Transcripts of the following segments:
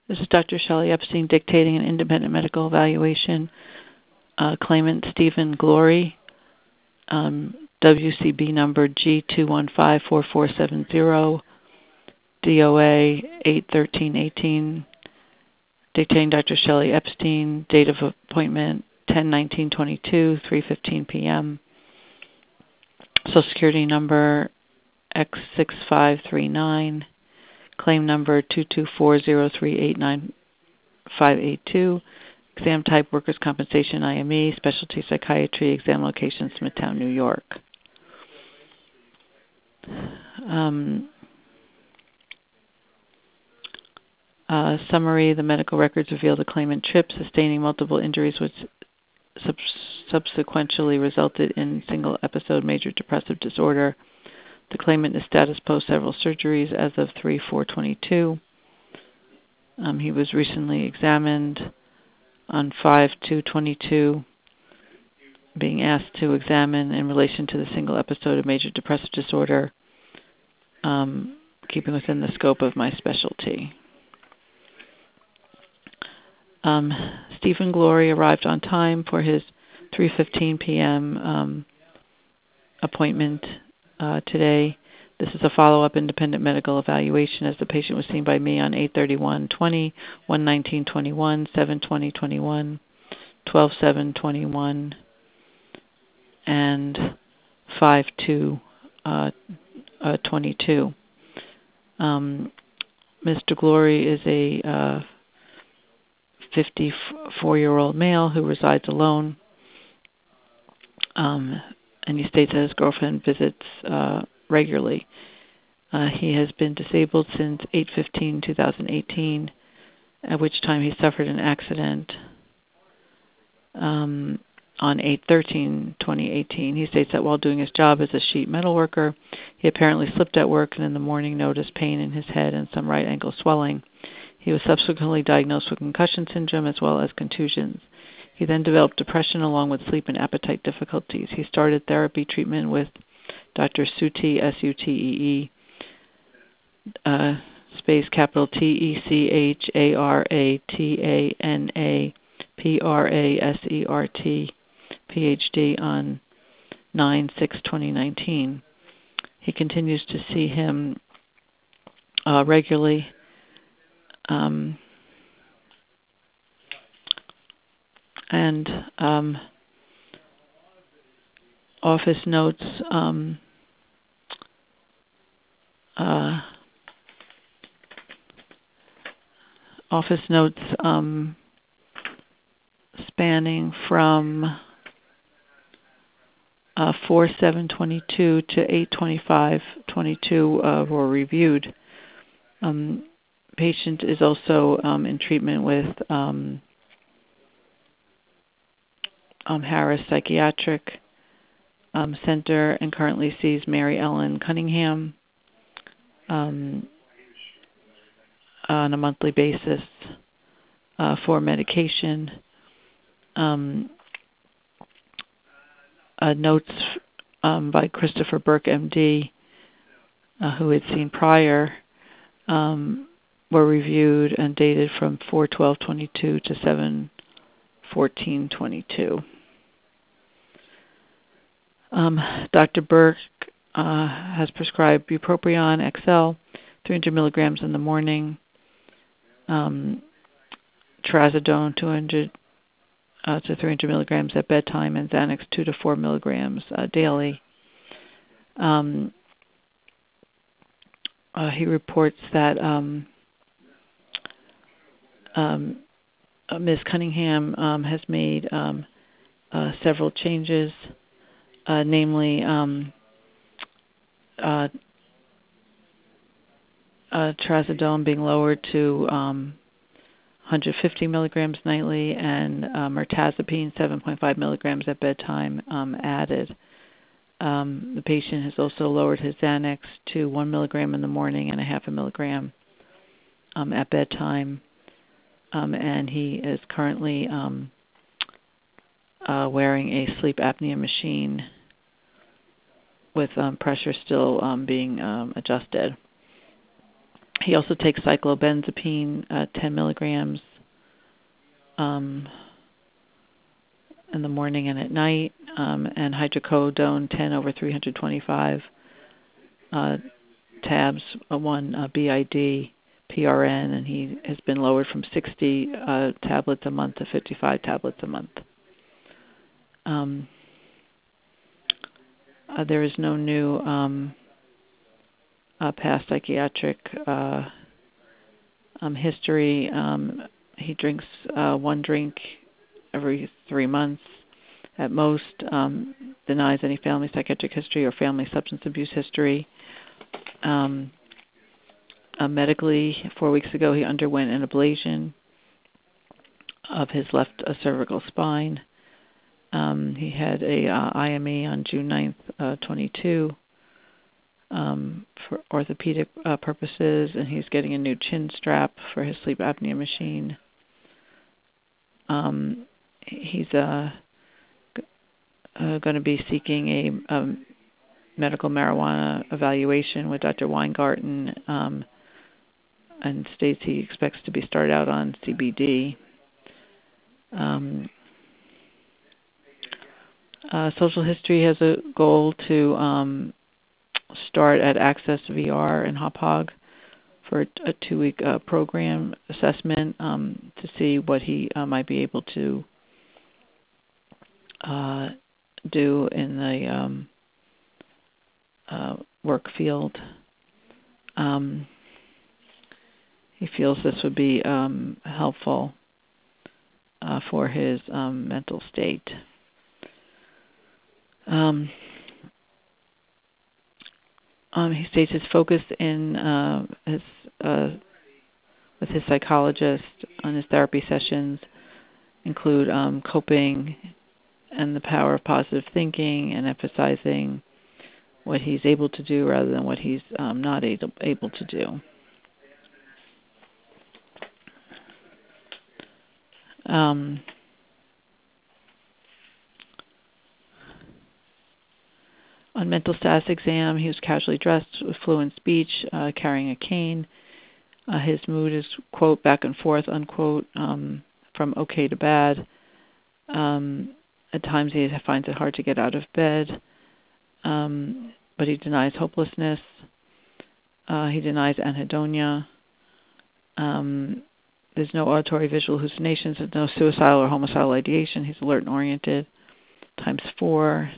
This is Dr. Shelley Epstein dictating an independent medical evaluation. Claimant Stephen Glory, WCB number G2154470, DOA 81318. Dictating Dr. Shelley Epstein, date of appointment 10/19/22, 3:15 p.m. Social Security number X6539. Claim number 22403895882. Exam type workers' compensation IME. Specialty psychiatry. Exam location Smithtown, New York. Summary: the medical records reveal the claimant tripped, sustaining multiple injuries which subsequently resulted in single episode major depressive disorder. The claimant is status post several surgeries as of 3/4/22. He was recently examined on 5/2/22, being asked to examine in relation to the single episode of major depressive disorder, keeping within the scope of my specialty. Stephen Glory arrived on time for his 3:15 p.m. Appointment today. This is a follow-up independent medical evaluation as the patient was seen by me on 8/31/20, 1/19/21, 7/20/21, 12/7/21, and 5/2/22. Mr. Glory is a 54-year-old male who resides alone, and he states that his girlfriend visits regularly. He has been disabled since 8/15/2018, at which time he suffered an accident on 8/13/2018. He states that while doing his job as a sheet metal worker, he apparently slipped at work and in the morning noticed pain in his head and some right ankle swelling. He was subsequently diagnosed with concussion syndrome as well as contusions. He then developed depression along with sleep and appetite difficulties. He started therapy treatment with Dr. Sutee, S-U-T-E-E, space capital T-E-C-H-A-R-A-T-A-N-A P-R-A-S-E-R-T, Ph.D. on 9/6/2019. He continues to see him regularly. Office notes spanning from 4/7/22 to 8/25/22 were reviewed. Patient is also in treatment with Harris Psychiatric Center and currently sees Mary Ellen Cunningham on a monthly basis for medication. Notes by Christopher Burke, MD, who had seen prior, were reviewed and dated from 4/12/22 to 7/14/22. Dr. Burke has prescribed bupropion XL, 300 milligrams in the morning, trazodone 200 to 300 milligrams at bedtime, and Xanax 2 to 4 milligrams daily. He reports that Ms. Cunningham has made several changes, namely trazodone being lowered to 150 milligrams nightly, and mirtazapine 7.5 milligrams at bedtime added. The patient has also lowered his Xanax to 1 milligram in the morning and a half a milligram at bedtime, and he is currently wearing a sleep apnea machine with pressure still being adjusted. He also takes cyclobenzapine, 10 milligrams in the morning and at night, and hydrocodone 10 over 325 tabs, 1 BID, PRN, and he has been lowered from 60 tablets a month to 55 tablets a month. There is no new past psychiatric history. He drinks 1 drink every 3 months at most, denies any family psychiatric history or family substance abuse history. Medically, 4 weeks ago, he underwent an ablation of his left cervical spine. He had a IME on June 9th, 22, for orthopedic purposes, and he's getting a new chin strap for his sleep apnea machine. He's going to be seeking a medical marijuana evaluation with Dr. Weingarten, and states he expects to be started out on CBD. Social History has a goal to start at Access VR and HopHog for a 2-week program assessment to see what he might be able to do in the work field. He feels this would be helpful for his mental state. He states his focus in with his psychologist on his therapy sessions include coping and the power of positive thinking and emphasizing what he's able to do rather than what he's not able to do. On mental status exam, he was casually dressed with fluent speech, carrying a cane. His mood is, quote, back and forth, unquote, from okay to bad. At times he finds it hard to get out of bed, but he denies hopelessness. He denies anhedonia. There's no auditory visual hallucinations. There's no suicidal or homicidal ideation. He's alert and oriented, times 4.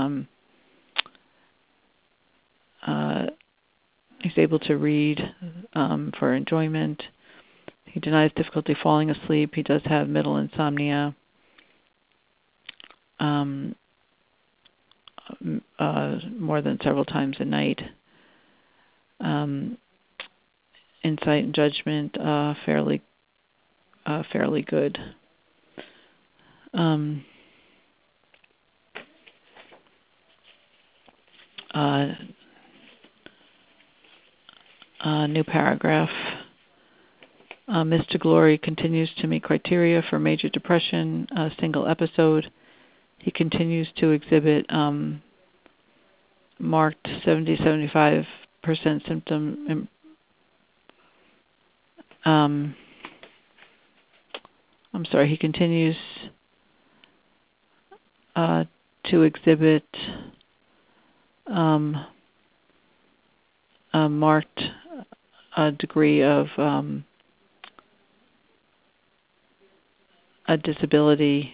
He's able to read for enjoyment. He denies difficulty falling asleep. He does have middle insomnia. More than several times a night. Insight and judgment, fairly good. New paragraph. Mr. Glory continues to meet criteria for major depression, single episode. He continues to exhibit marked 70-75% symptom. He continues to exhibit a marked degree of a disability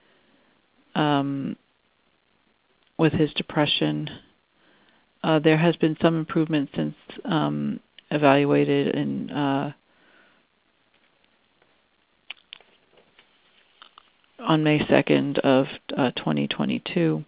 with his depression. There has been some improvement since evaluated in on May 2nd of 2022.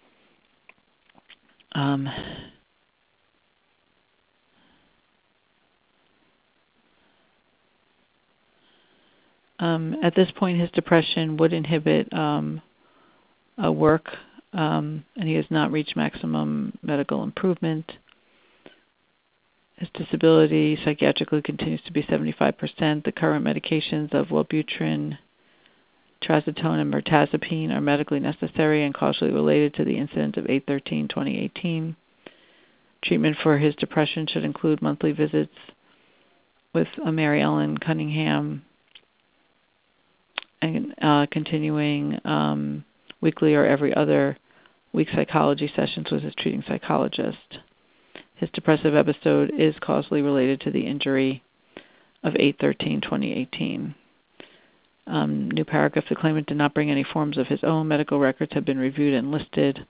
At this point, his depression would inhibit work, and he has not reached maximum medical improvement. His disability psychiatrically continues to be 75%. The current medications of Wellbutrin, trazodone, and mirtazapine are medically necessary and causally related to the incident of 8/13/2018. Treatment for his depression should include monthly visits with Mary Ellen Cunningham, and continuing weekly or every other week psychology sessions with his treating psychologist. His depressive episode is causally related to the injury of 8/13/2018. New paragraph, the claimant did not bring any forms of his own. Medical records have been reviewed and listed.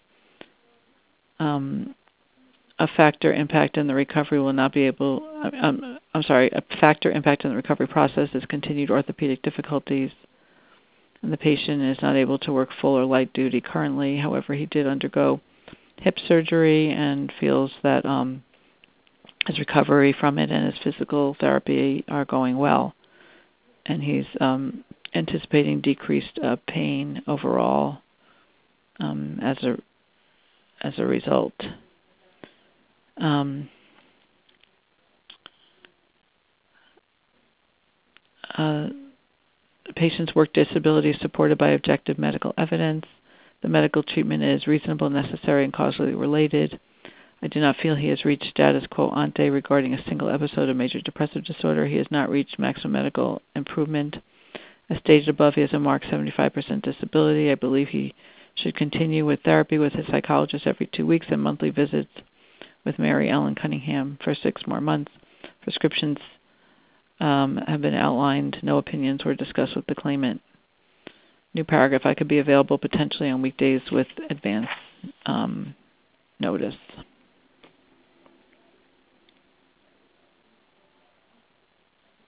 A factor impact in the recovery will not be able, a factor impact in the recovery process is continued orthopedic difficulties, and the patient is not able to work full or light duty currently. However, he did undergo hip surgery and feels that his recovery from it and his physical therapy are going well, and he's anticipating decreased pain overall as a result. The patient's work disability is supported by objective medical evidence. The medical treatment is reasonable, necessary, and causally related. I do not feel he has reached status quo ante regarding a single episode of major depressive disorder. He has not reached maximum medical improvement. As stated above, he has a marked 75% disability. I believe he should continue with therapy with his psychologist every 2 weeks and monthly visits with Mary Ellen Cunningham for 6 more months. Prescriptions have been outlined. No opinions were discussed with the claimant. New paragraph, I could be available potentially on weekdays with advance notice.